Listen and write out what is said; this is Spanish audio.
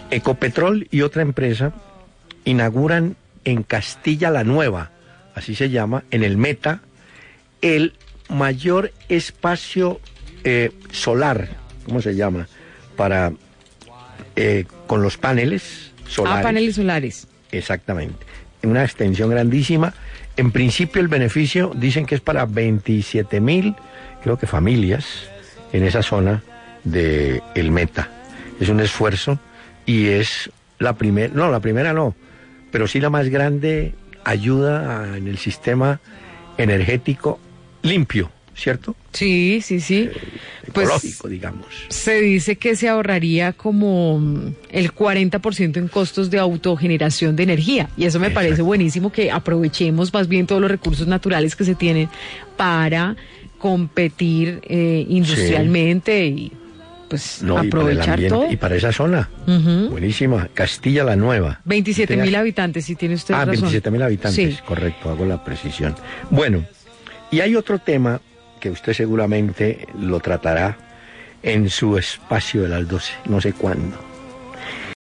Ecopetrol y otra empresa inauguran en Castilla la Nueva, así se llama, en el Meta, el mayor espacio solar, ¿cómo se llama? Para con los paneles solares. Paneles solares. Exactamente. Una extensión grandísima. En principio el beneficio dicen que es para 27.000, creo que familias en esa zona de el Meta. Es un esfuerzo y es la primera no, pero sí la más grande ayuda en el sistema energético limpio, ¿cierto? Sí. Ecológico, pues, digamos. Se dice que se ahorraría como el 40% en costos de autogeneración de energía. Y eso me parece buenísimo, que aprovechemos más bien todos los recursos naturales que se tienen para competir industrialmente y pues aprovechar y todo. Y para esa zona, buenísima, Castilla la Nueva. 27.000 habitantes, si tiene usted razón. 27.000 habitantes, sí. Correcto, hago la precisión. Bueno, y hay otro tema que usted seguramente lo tratará en su espacio de las 12, no sé cuándo.